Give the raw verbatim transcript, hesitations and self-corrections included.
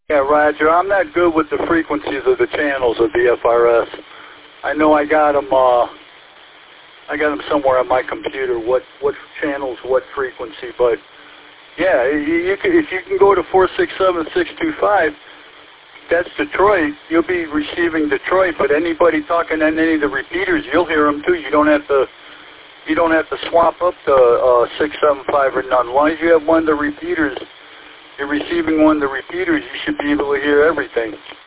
Yeah, Roger. I'm not good with the frequencies of the channels of the F R S. I know I got them. Uh, I got them somewhere on my computer. What what channels, what frequency? But yeah, you, you can, if you can go to four six seven six two five, that's Detroit. You'll be receiving Detroit. But anybody talking on any of the repeaters, you'll hear them too. You don't have to. You don't have to swap up to uh, six seven five or none. As long as you have one of the repeaters, you're receiving one of the repeaters, you should be able to hear everything.